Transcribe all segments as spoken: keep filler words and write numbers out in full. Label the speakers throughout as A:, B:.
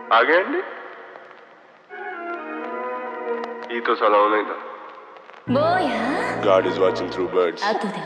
A: आ गए अंडी? ये तो सलाम नहीं था। God is watching through birds.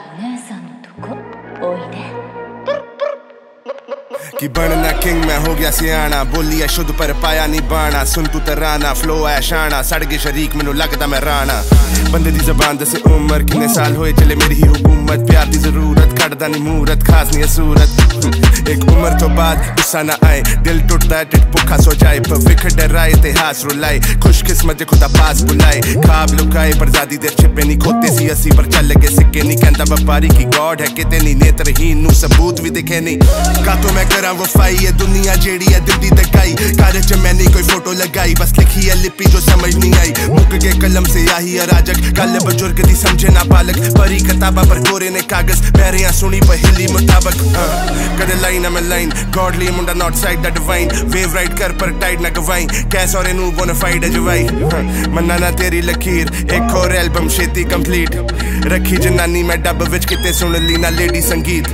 B: कि बनना किंग मैं हो गया सियाना, बोली है शुद्ध पर पाया नहीं बाना, सुन तू तराना फ्लो है शाना, सड़ गए शरीक मैनू लगदा मैं राना, बंदे दी जबान दसे उम्र किन्ने साल होए चले मेरी ही हुकूमत, प्यार दी जरूरत कटदा नहीं मूरत खास नहीं सूरत, एक उम्र तो बाद गुस्सा ना आए, दिल टूटता है टिट भुखा सो जाए, पर विखर डराए इतिहास रुलाए, खुशकिस्मत जे खुदा पास बुलाए, खाब लुकाए पर ज़्यादा देर छिपे नहीं, खोते सी अस्सी पर चल लगे सिक्के नहीं, कहता व्यापारी की गॉड है किते नहीं, नेत्रहीन नू सबूत भी दिखे नहीं, का तो मैं करा वफाई है दुनिया जेड़ी है दिल दी दगाई, कागज च मैंने कोई फोटो लगाई, बस लिखी है लिपि जो समझ नहीं आई, मुक के कलम से आही अराजक, कल बुजुर्ग दी समझे ना बालक, परी किताबा पर कोरे ने कागज, पैरियां सुनी पर हिली मुताबक, कदे लाइन में लाइन, गॉडली मुंडा not side the divine, wave ride कर पर टाइड ना गवाई, कैस और नू बोनाफाइड जवाई, मन्ना ना तेरी लकीर, एक और एल्बम छेती कंप्लीट, रखी जनानी मैं डब विच किते सुन ली ना लेडी संगीत,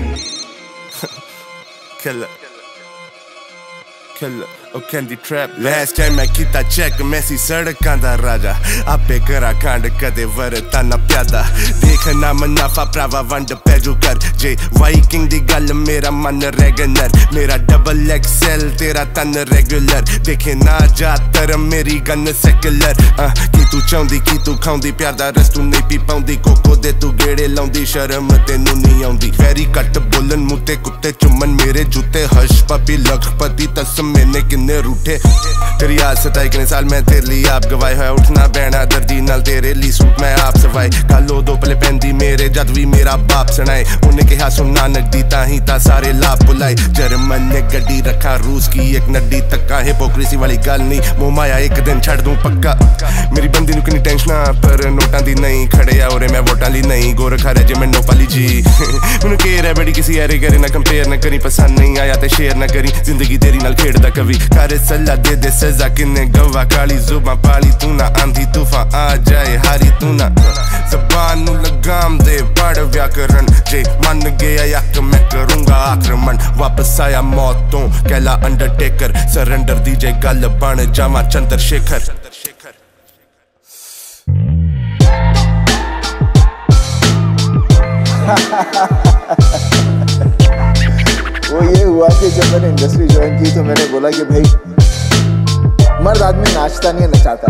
B: Killer, killer, oh candy trap. Last time मैं किता check मैसी सड़कां दा राजा, आपे करा कांड कदे वरता ना प्यादा, देखना मुनाफा प्रावा वंड पैजू कर, जे वाइकिंग दी गल मेरा मन रेगनर, मेरा डबल एक्सेल तेरा तन रेगुलर, देखे ना जातर मेरी गन सेकुलर, की तू चाहुंदी की तू खाउंदी, प्यार दा रस तू नहीं पी पाउंदी, कोको दे तू गेड़े लाउंदी, शर्म तेनू नहीं आउंदी, वेरी कट बोलन मुते कुत्ते चुम्मन मेरे जूते, हश पपी लखपति तस्म मैंने किन्ने रूठे, तेरी आज सताई कितने साल मैं तेरे लिए आप गवाए है, उठना बहना दर्दी नाल तेरे लिए सूट मैं आप सवाई, कालो दो पले पहनदी मेरे जद भी मेरा बाप सुनाए, उन्हें कहा सुनना नकदी ताही ता सारे लाभ बुलाए, जर्मन ने गड्डी रखा रूस की एक नड्डी तक्का, हिपोक्रेसी वाली गल नहीं मुंह माया एक दिन छड़ दूं पक्का, मेरी बंदी नु कितनी टेंशन पर नोटां दी नहीं, खड़े आ और मैं वोटां ली नहीं, गोरखा रह जे मैनू पाली जी, मैनू केयर है बड़ी किसी ऐरे करे ना कंपेयर ना करी, पसंद नहीं आया ते शेयर ना करी, जिंदगी तेरी नाल खेड़दा कभी, कर सल्ला दे दे सजा किन्ने गवा, काली जुबां पाली तू ना, आंधी तूफान आ जाए हारी तू ना, ज़बान नू लगाम दे पढ़ व्याकरण, जे मन गया यक मैं करूंगा आक्रमण, वापस आया मौतों कहला अंडरटेकर, सरेंडर दी जे गल बन जामा चंद्रशेखर,
C: वो ये हुआ कि जब मैंने इंडस्ट्री ज्वाइन की तो मैंने बोला कि भाई मर्द आदमी नाचता नहीं है नचाता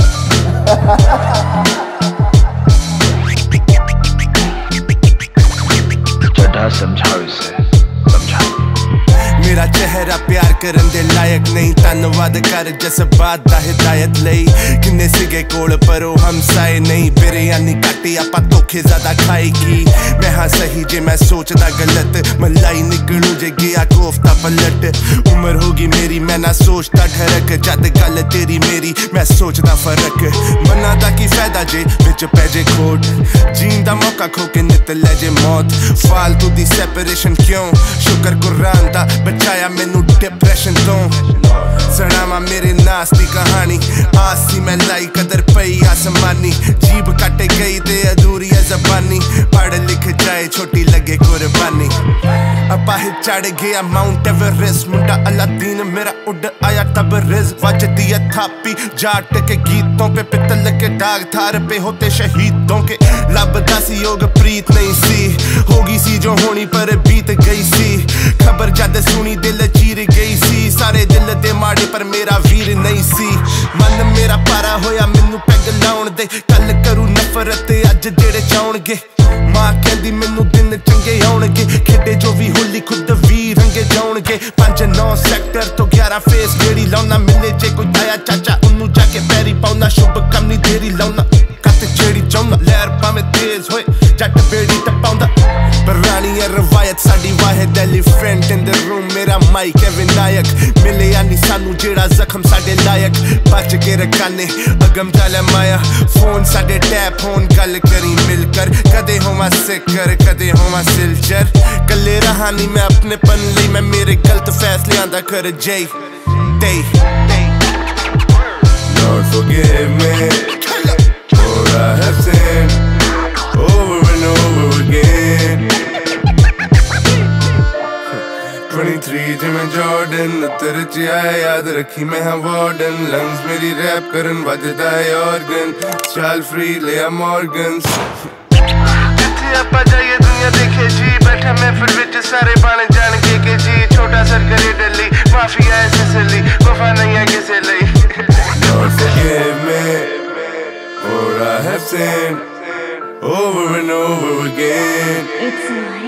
D: चढ़ा समझाओ इसे समझाओ,
B: मेरा चेहरा प्यार करन दे लायक नहीं, धन्नवाद कर जज्बात दा हिदायत लई, किन्ने सिगे कोल परो हमसाए नहीं, बिरयानी काटी आपा धोखे ज्यादा खाई की, मैं हाँ सही जे मैं सोचदा गलत, मलाई निकलू जे गया कोफ्ता पलट, उम्र होगी मेरी मैं ना सोचता ठरक, जद गल तेरी मेरी मैं सोचदा फर्क, मना दा की फायदा जे विच पैजे खोट, जीन दा मौका खो के नित ले जे मौत, फालतू दी सेपरेशन क्यों, शुक्र कुरान दा बचाया मैनू डिप्रेशन तो, सनामा मेरे नास दी कहानी, आसी मैं लाई कदर पई आसमानी, जीभ कटे गई ते अधूरी है जबानी, पढ़ लिख जाए छोटी लगे कुर्बानी, अपाहिज चढ़ गया माउंट एवरेस्ट, मुंडा अलादीन मेरा उड़ आया तबरेज, वजदी है थापी जाट के गीतों पे, पितल के दाग थार पे होते शहीदों के, लबदा सी योग प्रीत नहीं सी, होगी सी जो होनी पर बीत गई सी, खबर जद सुनी दिल चीर गई सी, सारे दिल दे माड़े पर मेरा वीर नहीं सी, मन मेरा पारा होया मैनू पैग लाउण दे, कल करू नफरत अज जेड़े चाउणगे, मां कहंदी मैनू दिन चंगे आउणगे, खेडे जो भी होली खुद वी रंगे जाउणगे, पंज नौ सैक्टर तो ग्यारह फेस गेड़ी लाउना, मिले जे कोई आया चाचा उन्नू जाके पैरी पाउना, शुभ कम नहीं देरी लाउना, कत जेड़ी चाउना, लहर भावें तेज होए जट बेड़ी टपाउंदा, पुरानी है रवायत साडी वाहिद एलिफेंट इन द रूम, मेरा माइक है विनायक, मिले यानी सानू जेड़ा जख्म साडे लायक, बच के रखाने अगम चले माया, फोन साडे टैप होन गल करी मिलकर, कदे होवा सिकर कदे होवा सिलचर, कले रहा नहीं मैं अपने पन लई, मैं मेरे गलत फैसले आंदा कर जय they Lord forgive me for I have sinned over and over again, twenty-three जिमें जॉर्डन तेरे च आया याद रखी मैं हाँ वार्डन लंग्स मेरी रैप करन बजदा है ऑर्गन चाल फ्री ले आ मॉर्गन्स जिथे आपा जाइए दुनिया देखे जी बैठा मैं फिर विच सारे बाने जान के के जी छोटा सर करे डली माफिया है ससली वफा नहीं है किसे लई Lord forgive me for I have sinned over and over again.
E: It's